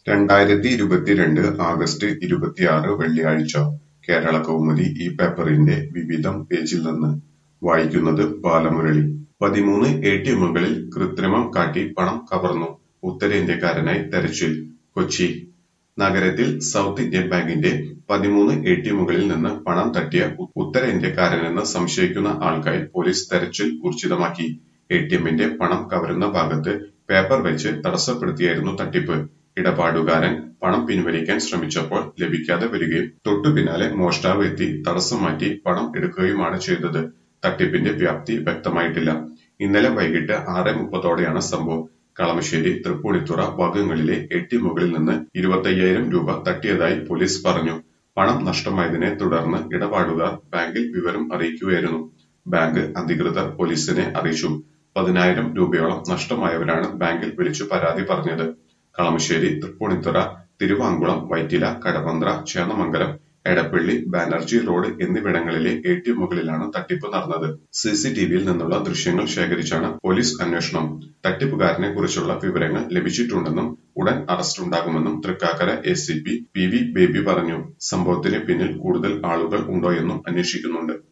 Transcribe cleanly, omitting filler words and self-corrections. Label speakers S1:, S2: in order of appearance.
S1: 2022 August 26 വെള്ളിയാഴ്ച കേരളകൗമുദി ഈ പേപ്പറിന്റെ വിവിധം പേജിൽ നിന്ന് വായിക്കുന്നത് ബാലമുരളി. 13 എടിഎമ്മുകളിൽ കൃത്രിമം കാട്ടി പണം കവർന്നു. ഉത്തരേന്ത്യക്കാരനായി തെരച്ചിൽ. കൊച്ചി നഗരത്തിൽ സൗത്ത് ഇന്ത്യൻ ബാങ്കിന്റെ 13 എടിഎമ്മുകളിൽ നിന്ന് പണം തട്ടിയ ഉത്തരേന്ത്യക്കാരനെന്ന് സംശയിക്കുന്ന ആൾക്കായി പോലീസ് തെരച്ചിൽ ഊർജിതമാക്കി. എടിഎമ്മിന്റെ പണം കവരുന്ന ഭാഗത്ത് പേപ്പർ വെച്ച് തടസ്സപ്പെടുത്തിയായിരുന്നു തട്ടിപ്പ്. ഇടപാടുകാരൻ പണം പിൻവലിക്കാൻ ശ്രമിച്ചപ്പോൾ ലഭിക്കാതെ വരികയും തൊട്ടു പിന്നാലെ മോഷ്ടാവ് എത്തി തടസ്സം മാറ്റി പണം എടുക്കുകയുമാണ് ചെയ്തത്. തട്ടിപ്പിന്റെ വ്യാപ്തി വ്യക്തമായിട്ടില്ല. ഇന്നലെ വൈകിട്ട് 6:30ഓടെയാണ് സംഭവം. കളമശ്ശേരി, തൃപ്പൂണിത്തുറ ഭാഗങ്ങളിലെ എടിഎമ്മുകളിൽ നിന്ന് 25,000 രൂപ തട്ടിയതായി പോലീസ് പറഞ്ഞു. പണം നഷ്ടമായതിനെ തുടർന്ന് ഇടപാടുകാർ ബാങ്കിൽ വിവരം അറിയിക്കുകയായിരുന്നു. ബാങ്ക് അധികൃതർ പോലീസിനെ അറിയിച്ചു. 10,000 രൂപയോളം നഷ്ടമായവരാണ് ബാങ്കിൽ വിളിച്ചു പരാതി പറഞ്ഞത്. കളമശ്ശേരി, തൃപ്പൂണിത്തുറ, തിരുവാങ്കുളം, വൈറ്റില, കടവന്ത്ര, ചേന്നമംഗലം, എടപ്പള്ളി, ബാനർജി റോഡ് എന്നിവിടങ്ങളിലെ എടിഎമ്മുകളിലാണ് തട്ടിപ്പ് നടന്നത്. സിസിടിവിയിൽ നിന്നുള്ള ദൃശ്യങ്ങൾ ശേഖരിച്ചാണ് പോലീസ് അന്വേഷണം. തട്ടിപ്പുകാരനെ കുറിച്ചുള്ള വിവരങ്ങൾ ലഭിച്ചിട്ടുണ്ടെന്നും ഉടൻ അറസ്റ്റുണ്ടാകുമെന്നും തൃക്കാക്കര എസിപി പി.വി. ബേബി പറഞ്ഞു. സംഭവത്തിന് പിന്നിൽ കൂടുതൽ ആളുകൾ ഉണ്ടോയെന്നും അന്വേഷിക്കുന്നുണ്ട്.